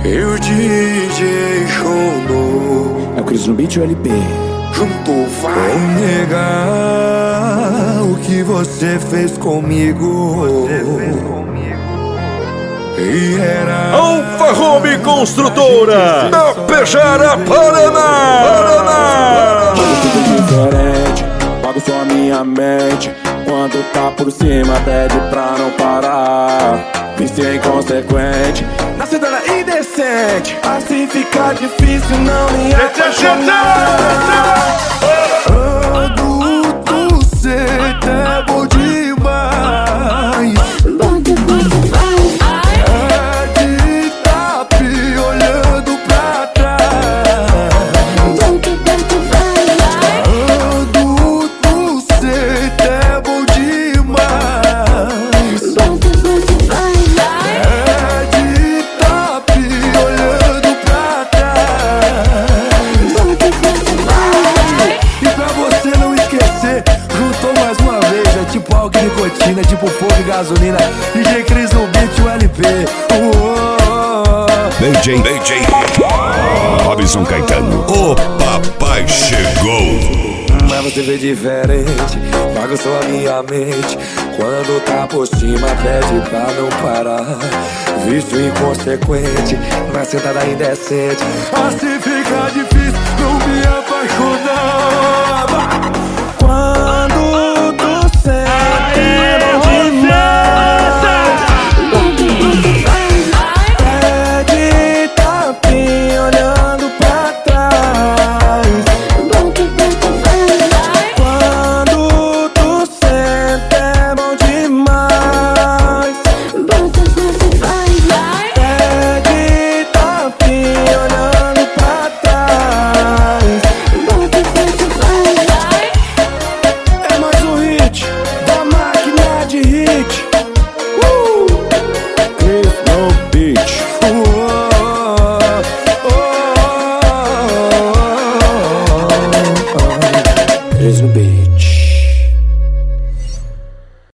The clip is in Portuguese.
E o DJ Shono é o Cris no beat e o LP. juntou, vai negar o que você fez comigo. E era Alfa Home Construtora da Pejara, Paraná. Tudo diferente, bagunçou a minha mente. Quando tá por cima pede pra não parar. Vício inconsequente, na cidade indecente. Assim fica difícil não me apaixonar. adulto, cê é bom demais. É de tapi olhando pra trás. Adulto, cê é bom demais. É de tapi olhando pra trás. E pra você não esquecer, juntou mais uma vez. É tipo álcool e nicotina, tipo fogo e gasolina. DJ Cris no beat, o LP. DJ Robson Caetano. O papai chegou. Mas você vê diferente, bagunçou a minha mente. Quando tá por cima pede pra não parar. Vício inconsequente, na sentada indecente. Assim